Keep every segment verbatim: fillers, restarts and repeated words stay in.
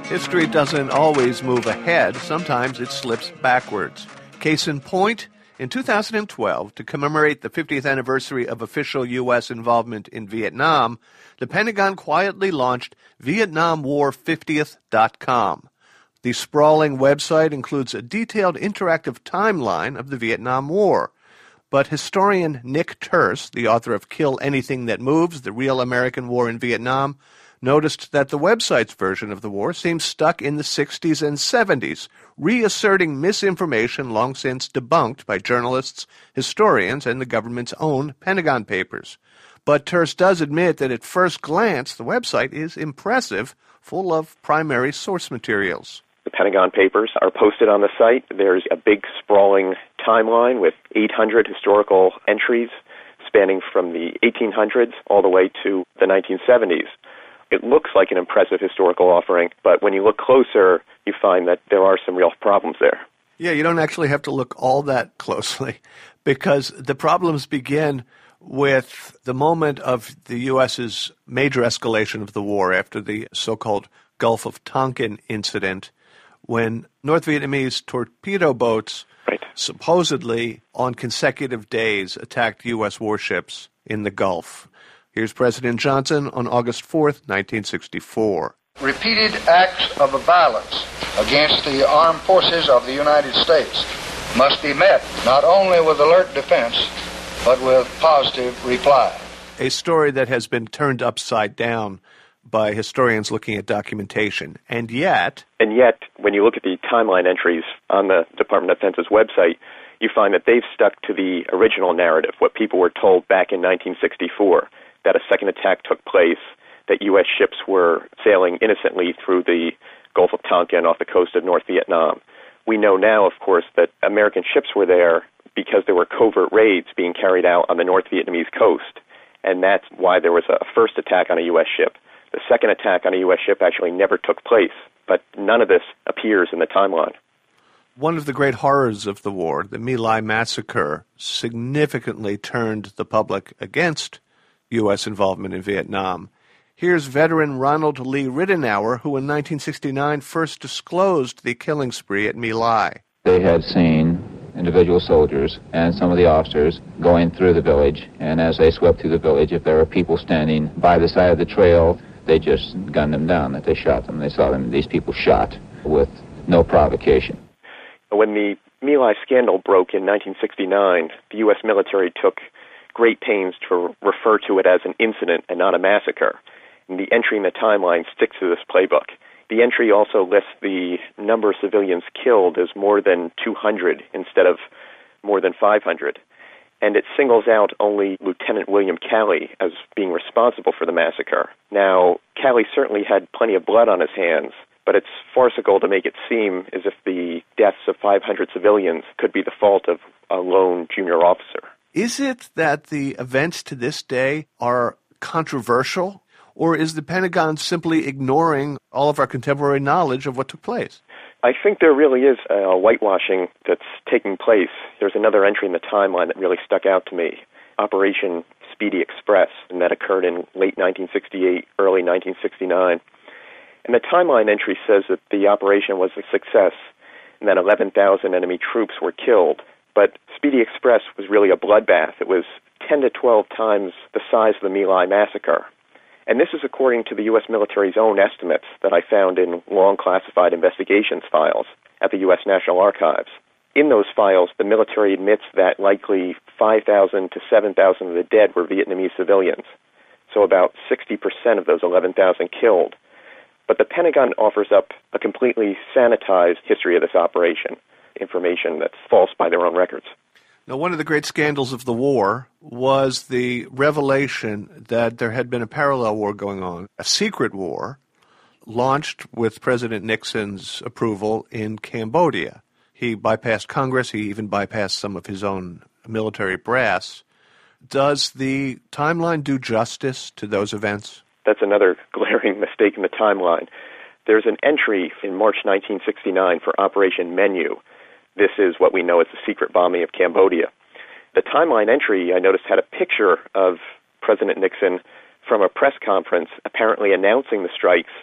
History doesn't always move ahead. Sometimes it slips backwards. Case in point, in two thousand twelve, to commemorate the fiftieth anniversary of official U S involvement in Vietnam, the Pentagon quietly launched Vietnam War fiftieth dot com. The sprawling website includes a detailed interactive timeline of the Vietnam War. But historian Nick Turse, the author of Kill Anything That Moves, The Real American War in Vietnam, noticed that the website's version of the war seems stuck in the sixties and seventies, reasserting misinformation long since debunked by journalists, historians, and the government's own Pentagon papers. But Turse does admit that at first glance, the website is impressive, full of primary source materials. The Pentagon papers are posted on the site. There's a big sprawling timeline with eight hundred historical entries spanning from the eighteen hundreds all the way to the nineteen seventies. It looks like an impressive historical offering, but when you look closer, you find that there are some real problems there. Yeah, you don't actually have to look all that closely, because the problems begin with the moment of the U S's major escalation of the war after the so-called Gulf of Tonkin incident, when North Vietnamese torpedo boats right. supposedly on consecutive days attacked U S warships in the Gulf. Here's President Johnson on August fourth, nineteen sixty-four. Repeated acts of violence against the armed forces of the United States must be met not only with alert defense, but with positive reply. A story that has been turned upside down by historians looking at documentation. And yet... And yet, when you look at the timeline entries on the Department of Defense's website, you find that they've stuck to the original narrative, what people were told back in nineteen sixty-four, that a second attack took place, that U S ships were sailing innocently through the Gulf of Tonkin off the coast of North Vietnam. We know now, of course, that American ships were there because there were covert raids being carried out on the North Vietnamese coast, and that's why there was a first attack on a U S ship. The second attack on a U S ship actually never took place, but none of this appears in the timeline. One of the great horrors of the war, the My Lai massacre, significantly turned the public against U S involvement in Vietnam. Here's veteran Ronald Lee Ridenour, who in nineteen sixty-nine first disclosed the killing spree at My Lai. They had seen individual soldiers and some of the officers going through the village, and as they swept through the village, if there were people standing by the side of the trail, they just gunned them down, that they shot them. They saw them, these people shot with no provocation. When the My Lai scandal broke in nineteen sixty-nine, the U S military took great pains to refer to it as an incident and not a massacre. And the entry in the timeline sticks to this playbook. The entry also lists the number of civilians killed as more than two hundred instead of more than five hundred. And it singles out only Lieutenant William Calley as being responsible for the massacre. Now, Calley certainly had plenty of blood on his hands, but it's farcical to make it seem as if the deaths of five hundred civilians could be the fault of a lone junior officer. Is it that the events to this day are controversial, or is the Pentagon simply ignoring all of our contemporary knowledge of what took place? I think there really is a whitewashing that's taking place. There's another entry in the timeline that really stuck out to me, Operation Speedy Express, and that occurred in late nineteen sixty-eight, early nineteen sixty-nine. And the timeline entry says that the operation was a success and that eleven thousand enemy troops were killed. But Speedy Express was really a bloodbath. It was ten to twelve times the size of the My Lai massacre. And this is according to the U S military's own estimates that I found in long classified investigations files at the U S National Archives. In those files, the military admits that likely five thousand to seven thousand of the dead were Vietnamese civilians, so about sixty percent of those eleven thousand killed. But the Pentagon offers up a completely sanitized history of this operation, information that's false by their own records. Now, one of the great scandals of the war was the revelation that there had been a parallel war going on, a secret war, launched with President Nixon's approval in Cambodia. He bypassed Congress. He even bypassed some of his own military brass. Does the timeline do justice to those events? That's another glaring mistake in the timeline. There's an entry in March nineteen sixty-nine for Operation Menu. This is what we know as the secret bombing of Cambodia. The timeline entry, I noticed, had a picture of President Nixon from a press conference apparently announcing the strikes,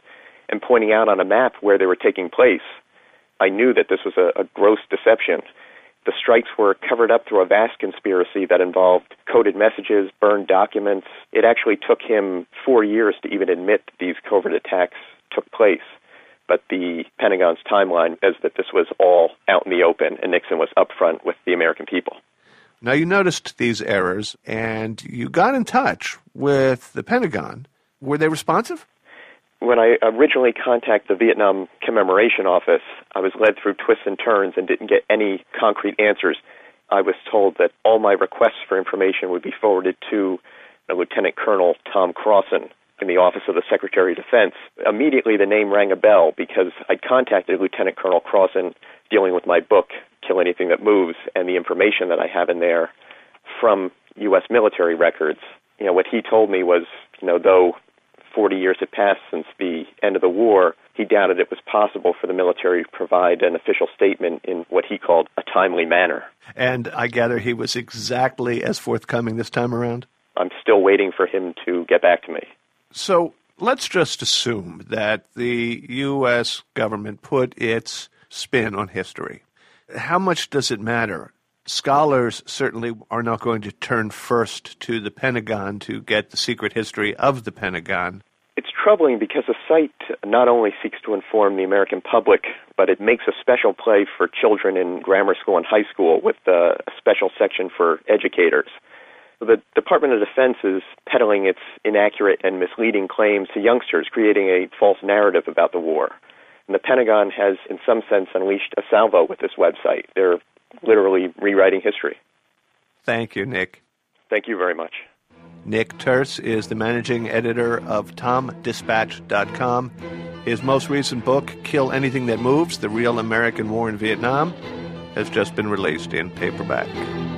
and pointing out on a map where they were taking place, I knew that this was a, a gross deception. The strikes were covered up through a vast conspiracy that involved coded messages, burned documents. It actually took him four years to even admit that these covert attacks took place. But the Pentagon's timeline says that this was all out in the open, and Nixon was upfront with the American people. Now, you noticed these errors, and you got in touch with the Pentagon. Were they responsive? When I originally contacted the Vietnam Commemoration Office, I was led through twists and turns and didn't get any concrete answers. I was told that all my requests for information would be forwarded to Lieutenant Colonel Tom Crossan in the Office of the Secretary of Defense. Immediately, the name rang a bell because I'd contacted Lieutenant Colonel Crossan dealing with my book, Kill Anything That Moves, and the information that I have in there from U S military records. You know, what he told me was, you know, though forty years had passed since the end of the war, he doubted it was possible for the military to provide an official statement in what he called a timely manner. And I gather he was exactly as forthcoming this time around? I'm still waiting for him to get back to me. So let's just assume that the U S government put its spin on history. How much does it matter? Scholars certainly are not going to turn first to the Pentagon to get the secret history of the Pentagon. It's troubling because the site not only seeks to inform the American public, but it makes a special play for children in grammar school and high school with a special section for educators. The Department of Defense is peddling its inaccurate and misleading claims to youngsters, creating a false narrative about the war. And the Pentagon has, in some sense, unleashed a salvo with this website. They're literally rewriting history. Thank you, Nick. Thank you very much. Nick Turse is the managing editor of Tom Dispatch dot com. His most recent book, Kill Anything That Moves, The Real American War in Vietnam, has just been released in paperback.